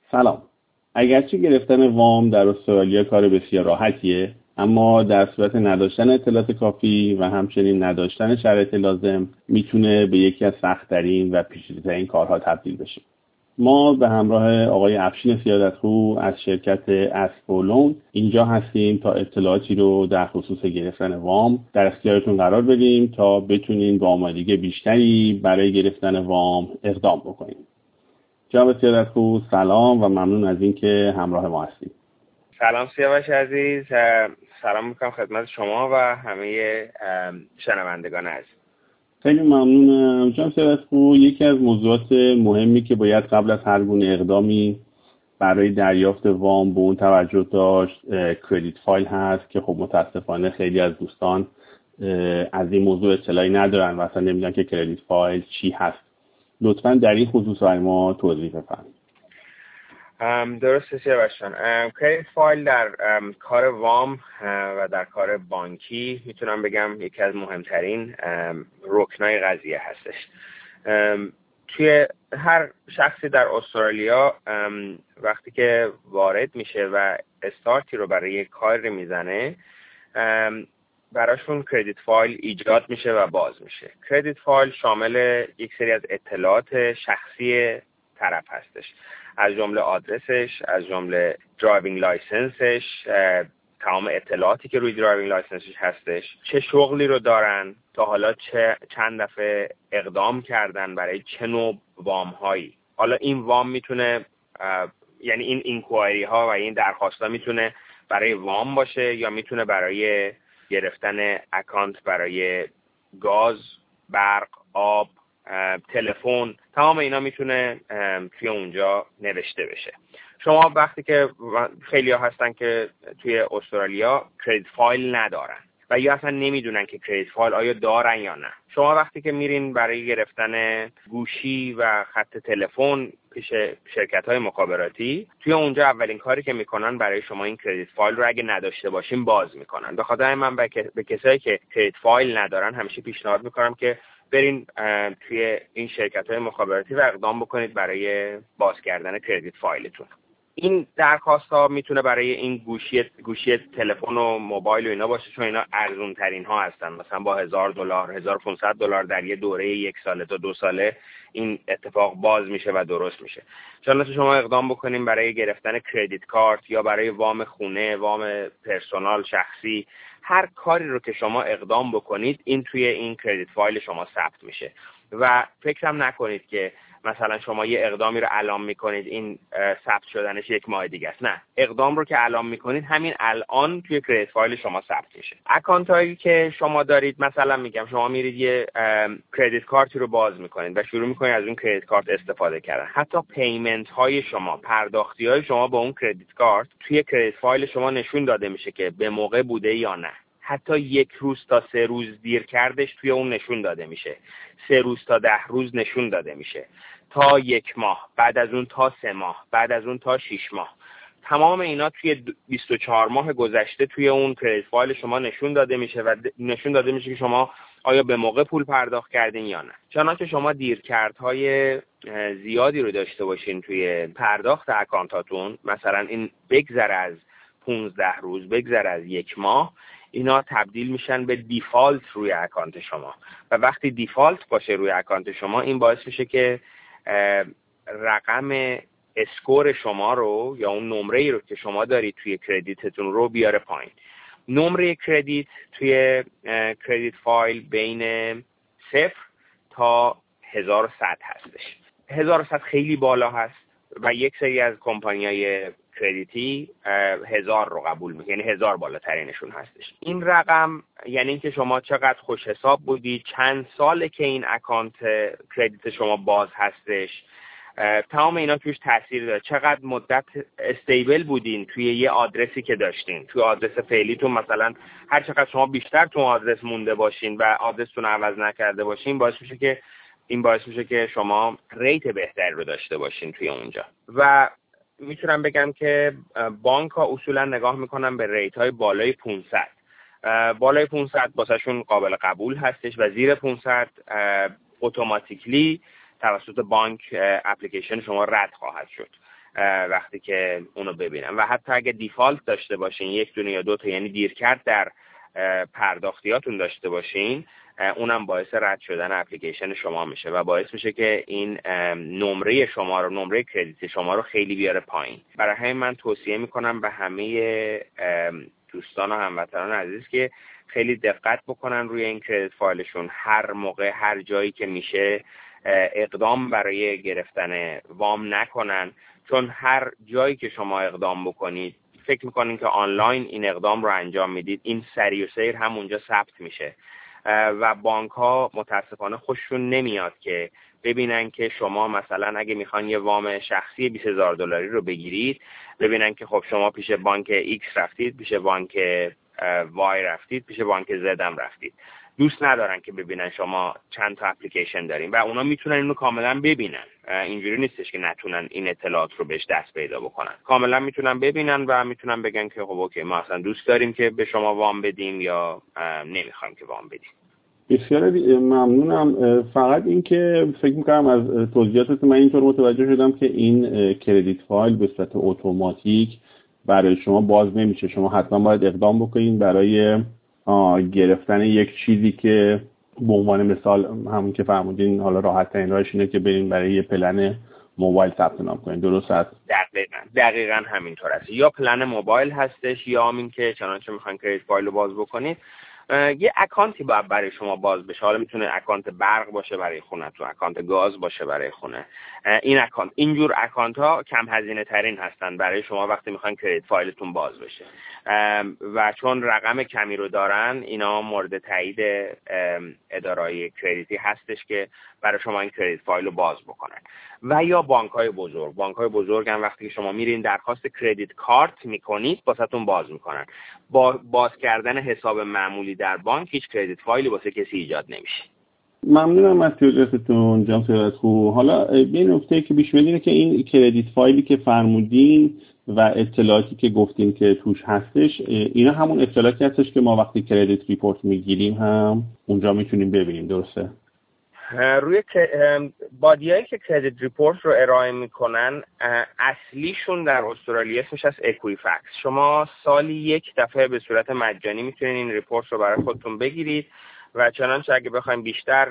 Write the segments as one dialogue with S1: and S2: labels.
S1: سلام. اگرچه گرفتن وام در استرالیا کار بسیار راحتیه، اما در صورت نداشتن اطلاعات کافی و همچنین نداشتن شرایط لازم میتونه به یکی از سخت‌ترین و پیچیده‌ترین کارها تبدیل بشه. ما به همراه آقای افشین سیادتخو از شرکت اسکولون اینجا هستیم تا اطلاعاتی رو در خصوص گرفتن وام در اختیارتون قرار بدیم تا بتونین با آمادگی بیشتری برای گرفتن وام اقدام بکنیم. جناب سیادتخو سلام و ممنون از اینکه همراه ما هستید.
S2: سلام سیاوش عزیز، سلام میکنم خدمت شما و همه شنوندگان عزیز.
S1: خیلی ممنونم جناب سیادتخو. یکی از موضوعات مهمی که باید قبل از هر گونه اقدامی برای دریافت وام به اون توجه داشت کردیت فایل هست که خب متاسفانه خیلی از دوستان از این موضوع اطلاعی ندارن و اصلا نمیدونن که کردیت فایل چی هست. لطفاً در این خصوص برای ما توضیح بفرمایید.
S2: درسته سیاوش جان. کردیت فایل در کار وام و در کار بانکی میتونم بگم یکی از مهمترین رکنای قضیه هستش. توی هر شخصی در استرالیا وقتی که وارد میشه و استارتی رو برای کار میزنه براشون کردیت فایل ایجاد میشه و باز میشه. کردیت فایل شامل یک سری از اطلاعات شخصی طرف هستش، از جمله آدرسش، از جمله درایوینگ لایسنسش، تمام اطلاعاتی که روی درایوینگ لایسنسش هستش، چه شغلی رو دارن، تا حالا چند دفعه اقدام کردن برای چه نوع وام هایی. حالا این وام میتونه یعنی این اینکوایری ها و این درخواست ها میتونه برای وام باشه یا میتونه برای گرفتن اکانت برای گاز، برق، آب، تلفن، تمام اینا میتونه توی اونجا نوشته بشه. شما وقتی که خیلی ها هستن که توی استرالیا کردیت فایل ندارن و یا اصلا نمیدونن که کردیت فایل آیا دارن یا نه، شما وقتی که میرین برای گرفتن گوشی و خط تلفن پیش شرکت‌های مخابراتی، توی اونجا اولین کاری که میکنن برای شما این کردیت فایل رو اگه نداشته باشین باز میکنن. به خاطر من به کسایی که کردیت فایل ندارن همیشه پیشنهاد میکنم که برین توی این شرکت‌های مخابراتی و اقدام بکنید برای باز کردن کردیت فایلتون. این درخواست ها میتونه برای این گوشی تلفن و موبایل و اینا باشه، چون اینا ارزون ترین ها هستن. مثلا با $1000 $1500 در یه دوره 1 ساله تا 2 ساله این اتفاق باز میشه و درست میشه. چون شما اقدام بکنیم برای گرفتن کردیت کارت یا برای وام خونه، وام پرسونال شخصی، هر کاری رو که شما اقدام بکنید این توی این کردیت فایل شما ثبت میشه و فکرم نکنید که مثلا شما یه اقدامی رو اعلام میکنید این ثبت شدنش 1 ماه دیگه است. نه، اقدام رو که اعلام میکنید همین الان توی کردیت فایل شما ثبت میشه. اکانت هایی که شما دارید، مثلا میگم شما میرید یه کردیت کارتی رو باز میکنید و شروع میکنید از اون کردیت کارت استفاده کردن. حتی پیمنت های شما، پرداختی های شما با اون کردیت کارت توی کردیت فایل شما نشون داده میشه که به موقع بوده یا نه. حتی 1 روز تا 3 روز دیر کردش توی اون نشون داده میشه. 3 روز تا 10 روز نشون داده میشه. تا 1 ماه، بعد از اون تا 3 ماه، بعد از اون تا 6 ماه. تمام اینا توی 24 ماه گذشته توی اون کردیت فایل شما نشون داده میشه و نشون داده میشه که شما آیا به موقع پول پرداخت کردین یا نه. چنانچه شما دیرکردهای زیادی رو داشته باشین توی پرداخت اکانتاتون، مثلا این بگذره از 15 روز، بگذره از 1 ماه، اینا تبدیل میشن به دیفالت روی اکانت شما و وقتی دیفالت باشه روی اکانت شما این باعث میشه که رقم اسکور شما رو یا اون نمره‌ای رو که شما دارید توی کردیتتون رو بیاره پایین. نمره کردیت توی کردیت فایل بین 0 تا 1100 هستش. 1100 خیلی بالا هست و یک سری از کمپانی‌های کردیتی 1000 رو قبول میکنه، یعنی 1000 بالاترینشون هستش. این رقم یعنی اینکه شما چقدر خوش حساب بودید، چند ساله که این اکانت کردیت شما باز هستش، تمام اینا توش تاثیر داره. چقدر مدت استیبل بودین توی یه آدرسی که داشتین، توی آدرس فعلیتون، مثلا هر چقدر شما بیشتر تو آدرس مونده باشین و آدرستون عوض نکرده باشین باعث میشه که شما ریت بهتری رو داشته باشین توی اونجا. و میتونم بگم که بانک ها اصولا نگاه میکنن به ریت های بالای 500. بالای 500 واسهشون قابل قبول هستش و زیر 500 اتوماتیکلی توسط بانک اپلیکیشن شما رد خواهد شد. وقتی که اونو ببینن. و حتی اگه دیفالت داشته باشین، یک دونه یا دو تا، یعنی دیرکرد در پرداختیاتون داشته باشین، اونم باعث رد شدن اپلیکیشن شما میشه و باعث میشه که این نمره شما رو، نمره کردیت شما رو خیلی بیاره پایین. برای همین من توصیه میکنم به همه دوستان و هموطنان عزیز که خیلی دقت بکنن روی این کردیت فایلشون. هر موقع هر جایی که میشه اقدام برای گرفتن وام نکنن، چون هر جایی که شما اقدام بکنید فکر میکنین که آنلاین این اقدام رو انجام میدید، این سریع و سیر هم اونجا ثبت میشه و بانک ها متاسفانه خوششون نمیاد که ببینن که شما مثلا اگه میخوان یه وام شخصی $20,000 رو بگیرید، ببینن که خب شما پیش بانک X رفتید، پیش بانک Y رفتید، پیش بانک Z هم رفتید. دوست ندارن که ببینن شما چند تا اپلیکیشن دارین و اونا میتونن اینو کاملا ببینن. اینجوری نیستش که نتونن این اطلاعات رو بهش دست پیدا بکنن. کاملا میتونن ببینن و میتونن بگن که خب اوکی، ما اصلا دوست داریم که به شما وام بدیم یا نمیخوایم که وام بدیم.
S1: بسیار ممنونم. فقط این که فکر میکنم از توضیحاتت من اینطور متوجه شدم که این کردیت فایل به صورت اتوماتیک برای شما باز نمیشه. شما حتما باید اقدام بکنین برای گرفتن یک چیزی که به عنوان مثال همون که فرمودین، حالا راحت ترین راهش اینه که برین برای یه پلن موبایل ثبت نام کنین. درست است؟
S2: دقیقاً همینطور است. یا پلن موبایل هستش یا همین که چنانچه میخواین کردیت فایل رو باز بکنید، یه اکانتی باید برای شما باز بشه. حالا میتونه اکانت برق باشه برای خونه، تو اکانت گاز باشه برای خونه. اینجور اکانت ها کم هزینه ترین هستن برای شما وقتی میخواین کردیت فایلتون باز بشه و چون رقم کمی رو دارن، اینا مورد تایید اداره‌های کردیتی هستش که برای شما این کردیت فایل رو باز بکنن. و یا بانک‌های بزرگ هم وقتی که شما میرین درخواست کردیت کارت میکنید واسهتون باز میکنن. با باز کردن حساب معمولی در بانک هیچ کردیت فایلی واسه کسی ایجاد نمیشه.
S1: ممنونم از توضیحاتتون جناب سیادت‌خواه. حالا یه نکته که پیش میاد اینه که این کردیت فایلی که فرمودین و اطلاعاتی که گفتین که توش هستش، اینا همون اطلاعاتی هستش که ما وقتی کردیت ریپورت میگیریم هم اونجا میتونیم ببینیم. درسته؟
S2: روی بادیایی که کردیت ریپورت رو ارائه میکنن، اصلیشون در استرالیا اسمش از اکویفکس. شما سالی یک دفعه به صورت مجانی میتونین این ریپورت رو برای خودتون بگیرید و چنانچه اگه بخوایم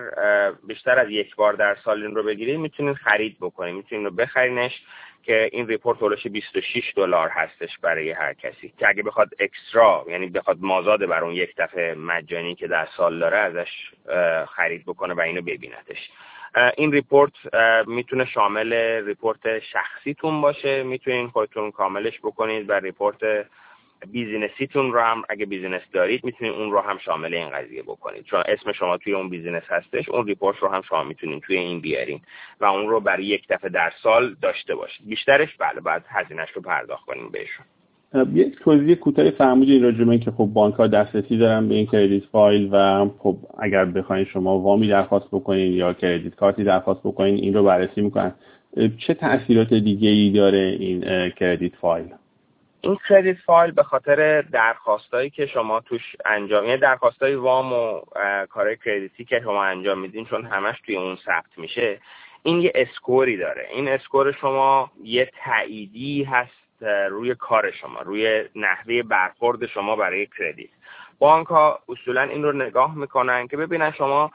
S2: بیشتر از یک بار در سال این رو بگیرید میتونین خرید بکنید، میتونین رو بخرینش که این ریپورت هولوش $26 هستش برای هر کسی که اگه بخواد اکسترا، یعنی بخواد مازاد بر اون یک دفعه مجانی که در سال داره ازش خرید بکنه و اینو ببینتش. این ریپورت میتونه شامل ریپورت شخصیتون باشه، میتونین خودتون کاملش بکنید و ریپورت بیزینسیتون رو هم اگه بیزینس دارید میتونید اون رو هم شامل این قضیه بکنید، چون اسم شما توی اون بیزینس هستش. اون ریپورت رو هم شما میتونید توی این بیارین و اون رو برای یک دفعه در سال داشته باشید. بیشترش بله باید هزینه‌اش رو پرداخت کنین بهشون.
S1: یک توضیح کوتاه فرمودین راجع به اینکه خب بانک‌ها دسترسی دارن به این کردیت فایل و خب اگر بخواید شما وامی درخواست بکنین یا کردیت کارتی درخواست بکنین این رو بررسی میکنن. چه تأثیرات دیگه‌ای داره این کردیت فایل؟
S2: این کردیت فایل به خاطر درخواستایی که شما توش انجام، یعنی درخواستای وام و کارهای کردیتی که شما انجام میدین، چون همش توی اون ثبت میشه، این یه اسکوری داره. این اسکور شما یه تأییدی هست روی کار شما، روی نحوه برخورد شما برای کردیت. بانک ها اصولا این رو نگاه میکنن که ببینن شما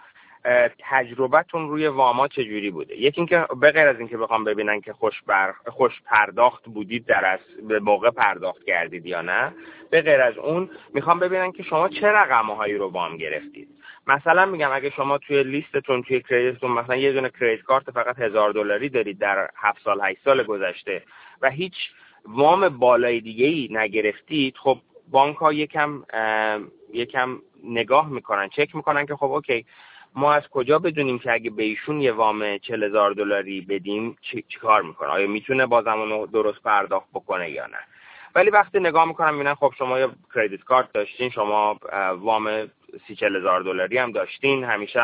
S2: تجربتون روی واما چجوری بوده. یکی اینکه به غیر از اینکه بخوام ببینن که خوش پرداخت بودید، به موقع پرداخت کردید یا نه، به غیر از اون میخوام ببینن که شما چه رقم‌هایی رو وام گرفتید. مثلا میگم اگه شما توی لیستتون توی کردیتتون مثلا یه دونه کردیت کارت فقط $1000 دارید در 7 سال 8 سال گذشته و هیچ وام بالای دیگه‌ای نگرفتید، خب بانک‌ها یکم نگاه میکنن، چک میکنن که خب اوکی ما از کجا بدونیم که اگه به ایشون یه وام $40,000 بدیم چی کار میکنه، آیا میتونه بازم اونو درست پرداخت بکنه یا نه. ولی وقتی نگاه میکنم میبینن خب شما یه کردیت کارت داشتین، شما وام $30,000 هم داشتین، همیشه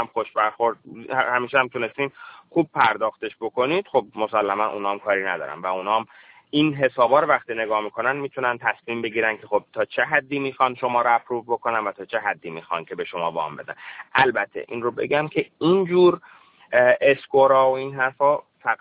S2: هم تونستین خوب پرداختش بکنید، خب مسلما اونام کاری ندارن و اونام این حسابا رو وقتی نگاه میکنن میتونن تصمیم بگیرن که خب تا چه حدی میخوان شما رو اپروو بکنن و تا چه حدی میخوان که به شما وام بدن. البته این رو بگم که اینجور اسکورا و این حرفا فقط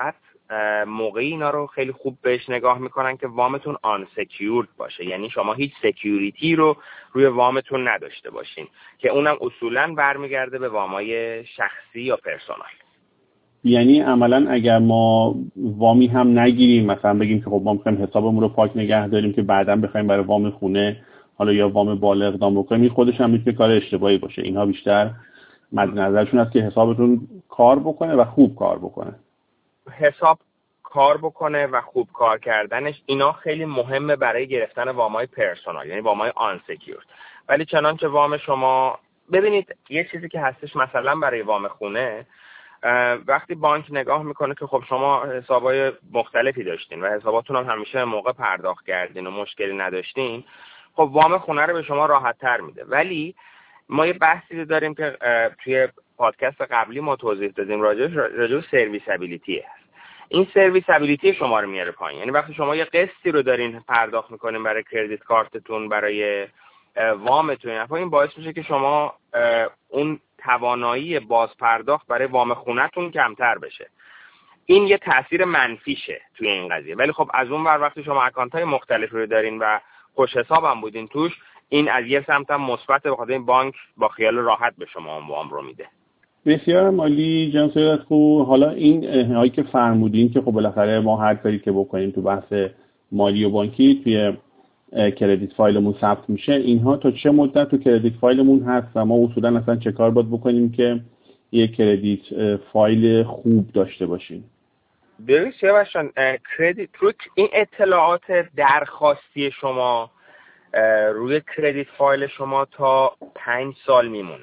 S2: موقعی اینا رو خیلی خوب بهش نگاه میکنن که وامتون آن سکیورد باشه، یعنی شما هیچ سکیوریتی رو روی وامتون نداشته باشین که اونم اصولاً برمیگرده به وامای شخصی یا پرسونال.
S1: یعنی عملاً اگر ما وامی هم نگیریم، مثلا بگیم که خب ما می‌خوایم حسابمون رو پاک نگه داریم که بعداً بخوایم برای وام خونه حالا یا وام بالا اقدام بکنیم، این خودش هم میتونه کار اشتباهی باشه. اینها بیشتر مد نظرشون است که حسابتون کار بکنه و خوب کار بکنه.
S2: حساب کار بکنه و خوب کار کردنش اینا خیلی مهمه برای گرفتن وامای پرسونال، یعنی وامای آن سکیورد. ولی چنانچه وام شما ببینید یه چیزی که هستش مثلا برای وام خونه، وقتی بانک نگاه میکنه که خب شما حسابای مختلفی داشتین و حساباتون هم همیشه موقع پرداخت کردین و مشکلی نداشتین، خب وام خونه رو به شما راحت تر میده. ولی ما یه بحثی داریم که توی پادکست قبلی ما توضیح دادیم راجع به سرویسابیلیتی. این سرویسابیلیتی شما رو میاره پایین. یعنی وقتی شما یه قسطی رو دارین پرداخت میکنین برای کردیت کارتتون، برای وامتون، این باعث میشه که شما اون توانایی باز پرداخت برای وام خونتون کمتر بشه. این یه تأثیر منفیشه توی این قضیه. ولی خب از اون ور وقتی شما اکانت‌های مختلفی رو دارین و خوش حساب هم بودین توش، این از یه سمت هم مثبته، بخاطر این بانک با خیال راحت به شما اون وام رو میده.
S1: بسیار مالی جناب سیداتخو. حالا این هایی که فرمودین که خب بالاخره ما هر کاری که بکنیم تو بحث مالی و بانکی توی کردیت فایلمون ثبت میشه، اینها تا چه مدت تو کردیت فایلمون هست و ما اصولا اصلا چه کار باید بکنیم که یک کردیت فایل خوب داشته باشیم؟
S2: ببینید سیاوشان، کردیت رو این اطلاعات درخواستی شما روی کردیت فایل شما تا 5 سال میمونه،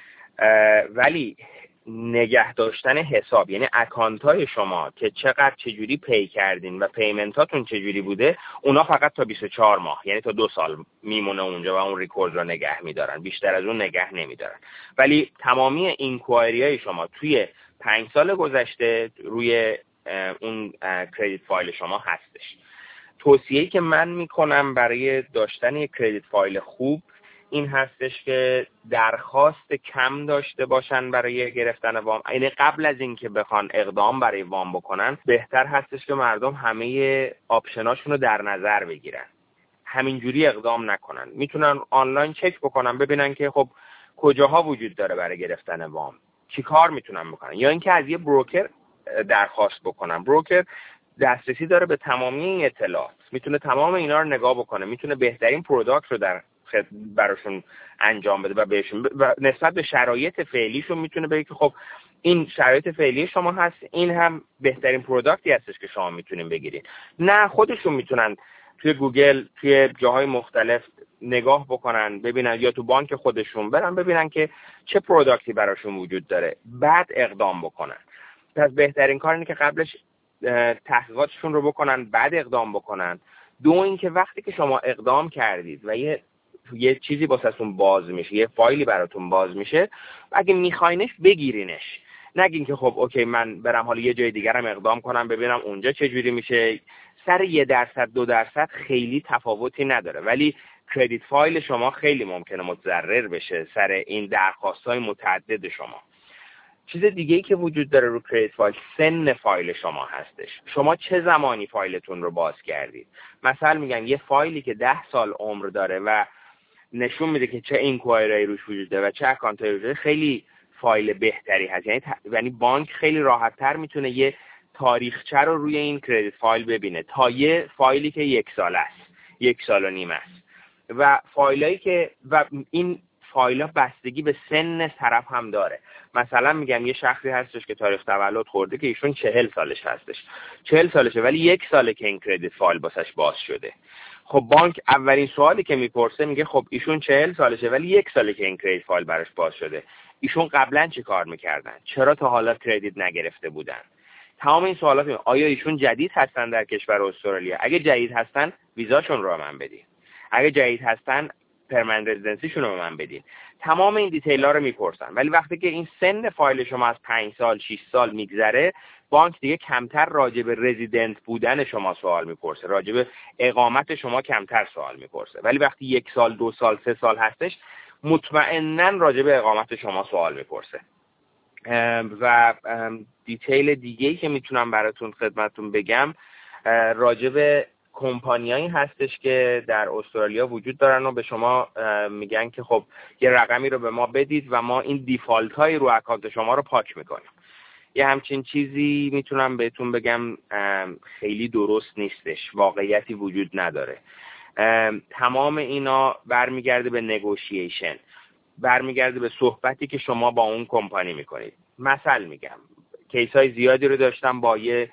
S2: ولی نگه داشتن حساب، یعنی اکانت های شما که چقدر چجوری پی کردین و پیمنتاتون چجوری بوده، اونا فقط تا 24 ماه، یعنی تا 2 سال میمونه اونجا و اون ریکورد رو نگه میدارن، بیشتر از اون نگه نمیدارن. ولی تمامی اینکوایری های شما توی 5 سال گذشته روی اون کردیت فایل شما هستش. توصیه‌ای که من میکنم برای داشتن یک کردیت فایل خوب این هستش که درخواست کم داشته باشن برای گرفتن وام. یعنی قبل از اینکه بخوان اقدام برای وام بکنن، بهتر هستش که مردم همه آپشناشون رو در نظر بگیرن، همینجوری اقدام نکنن. میتونن آنلاین چک بکنن ببینن که خب کجاها وجود داره برای گرفتن وام، چی کار میتونن بکنن، یا اینکه از یه بروکر درخواست بکنن. بروکر دسترسی داره به تمامی این اطلاعات، میتونه تمام اینا رو نگاه بکنه، میتونه بهترین پروداکت رو براشون انجام بده و بهشون و نسبت به شرایط فعلیشون میتونه بگه که خب این شرایط فعلی شما هست، این هم بهترین پروداکتی هستش که شما میتونین بگیرید. نه، خودشون میتونن توی گوگل توی جاهای مختلف نگاه بکنن ببینن، یا تو بانک خودشون برن ببینن که چه پروداکتی براشون وجود داره، بعد اقدام بکنن. پس بهترین کار اینه که قبلش تحقیقاتشون رو بکنن بعد اقدام بکنن. دو اینکه وقتی که شما اقدام کردید و یه چیزی واسهتون باز میشه، یه فایلی براتون باز میشه، اگه میخواینش بگیرینش، نگین که خب اوکی من برم حالا یه جای دیگرم اقدام کنم ببینم اونجا چه جوری میشه. سر 1% 2% خیلی تفاوتی نداره، ولی کردیت فایل شما خیلی ممکنه متضرر بشه سر این درخواست‌های متعدد شما. چیز دیگه‌ای که وجود داره رو کردیت فایل، سن فایل شما هستش. شما چه زمانی فایلتون رو باز کردید؟ مثلا میگن یه فایلی که 10 سال عمر داره و نشون میده که چه اینکوایری روش وجود داره و چه اکانتایی روش داره، خیلی فایل بهتری هست. یعنی بانک خیلی راحت‌تر میتونه یه تاریخچه رو روی این کردیت فایل ببینه تا یه فایلی که 1 سال است، 1 سال و نیم است. و فایلایی که و این فایل‌ها بستگی به سن طرف هم داره. مثلا میگم یه شخصی هستش که تاریخ تولد خورده که ایشون 40 سالش هستش، 40 سالشه ولی 1 ساله که این کردیت فایل واسش باز شده. خب بانک اولین سوالی که میپرسه میگه خب ایشون 40 سالشه ولی 1 ساله که این کردیت فایل براش باز شده، ایشون قبلا چی کار میکردن؟ چرا تا حالا کردیت نگرفته بودن؟ تمام این سوالات آیا ایشون جدید هستن در کشور استرالیا؟ اگه جدید هستن ویزاشون رو من بدین، اگه جدید هستن پرمننت رزیدنسیشون رو من بدین. تمام این دیتیل‌ها رو میپرسن. ولی وقتی که این سن فایل شما از 5 سال 6 سال میگذره، بانک دیگه کمتر راجع به رزیدنت بودن شما سوال میپرسه، راجع به اقامت شما کمتر سوال میپرسه. ولی وقتی 1 سال 2 سال 3 سال هستش، مطمئناً راجع به اقامت شما سوال میپرسه. و دیتیل دیگه‌ای که میتونم براتون خدمتتون بگم راجع به کمپانیایی هستش که در استرالیا وجود دارن و به شما میگن که خب یه رقمی رو به ما بدید و ما این دیفالت هایی رو اکانت شما رو پاک میکنیم. یه همچین چیزی میتونم بهتون بگم خیلی درست نیستش، واقعیتی وجود نداره. تمام اینا برمیگرده به نگوشیشن، برمیگرده به صحبتی که شما با اون کمپانی میکنید. مثل میگم کیس های زیادی رو داشتم با یه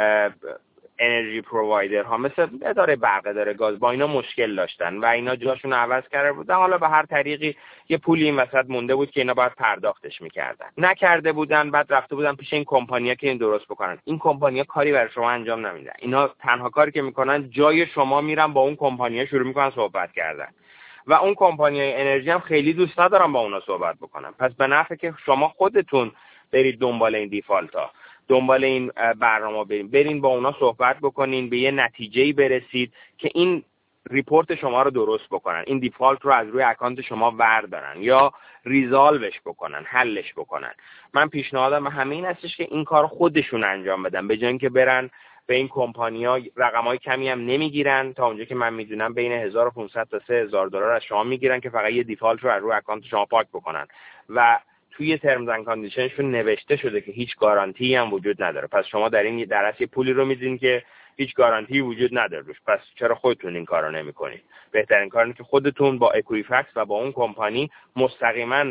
S2: انرژی پرووایدر ها مثل اداره برق، اداره گاز، با اینا مشکل داشتن و اینا جاشون عوض کرده بودن. حالا به هر طریقی یه پولی این وسط مونده بود که اینا باید پرداختش میکردن، نکرده بودن. بعد رفته بودن پیش این کمپانی‌ها که این درست بکنن. این کمپانی‌ها کاری برای شما انجام نمیدن. اینا تنها کاری که میکنن جای شما میرن با اون کمپانی‌ها شروع میکنن صحبت کردن و اون کمپانی‌های انرژی هم خیلی دوست ندارن با اونا صحبت بکنن. پس به نفعه که شما خودتون برید دنبال این دیفالت‌ها، دنبال این برنامه برین با اونا صحبت بکنین، به یه نتیجه‌ای برسید که این ریپورت شما رو درست بکنن، این دیفالت رو از روی اکانت شما بردارن یا ریزالوش بکنن، حلش بکنن. من پیشنهادم به همه این هستش که این کار خودشون انجام بدن، به جای اینکه برن به این کمپانی‌ها. رقم‌های کمی هم نمیگیرن، تا اونجا که من میدونم بین 1500 تا 3000 دلار از شما میگیرن که فقط یه دیفالت رو از روی اکانت شما پاک بکنن و توی ترمز اند کاندیشنشون نوشته شده که هیچ گارانتی هم وجود نداره. پس شما در این درس یه پولی رو میدین که هیچ گارانتی وجود نداره روش. پس چرا خودتون این کارو نمی‌کنید؟ بهترین کار اینه که خودتون با اکویفکس و با اون کمپانی مستقیما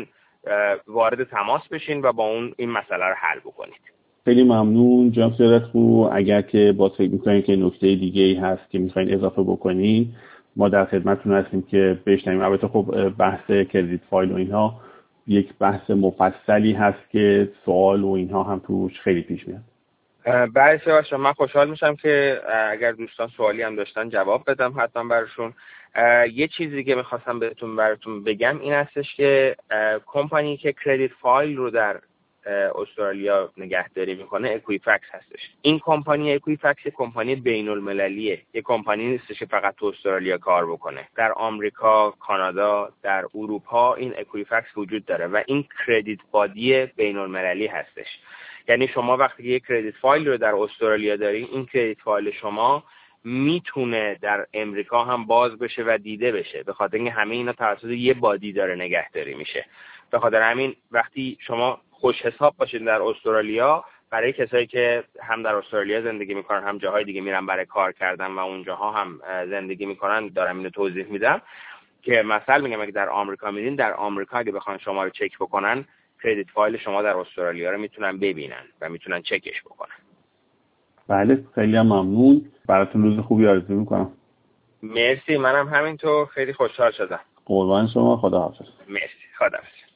S2: وارد تماس بشین و با اون این مسئله رو حل بکنید.
S1: خیلی ممنون جناب سیادت‌خواه. اگر که باز فکر می‌کنید که نکته دیگه‌ای هست که می‌خواید اضافه بکنید، ما در خدمتتون هستیم که بشنویم. البته خب بحث کردیت فایل و اینها یک بحث مفصلی هست که سوال و اینها هم توش خیلی پیش میاد.
S2: بله باشه، من خوشحال میشم که اگر دوستان سوالی هم داشتن جواب بدم حتما براشون. یه چیزی که میخواستم براتون بگم این هستش که کمپانی که کردیت فایل رو در استرالیا نگهداری میکنه اکویفکس هستش. این کمپانی اکویفکس یک کمپانی بین المللیه، یک کمپانی نیستش که فقط تو استرالیا کار بکنه. در آمریکا، کانادا، در اروپا این اکویفکس وجود داره و این کردیت بادی بین المللی هستش. یعنی شما وقتی یک کردیت فایل رو در استرالیا دارین، این کردیت فایل شما میتونه در امریکا هم باز بشه و دیده بشه، به خاطر اینکه همه اینا توسط یه بادی داره نگهداری میشه. به خاطر همین وقتی شما خوش حساب باشید در استرالیا، برای کسایی که هم در استرالیا زندگی میکنن هم جاهای دیگه میرن برای کار کردن و اونجاها هم زندگی میکنن، دارم اینو توضیح میدم که مثلا میگم اگه در آمریکا میرین، در آمریکا اگه بخوان شما رو چک بکنن، کردیت فایل شما در استرالیا رو میتونن ببینن و میتونن چکش بکنن.
S1: بله خیلی هم ممنون. براتون روز خوبی آرزو میکنم.
S2: مرسی، منم همینطور خیلی خوشحال شدم.
S1: قربان شما، خداحافظ.
S2: مرسی، خداحافظ.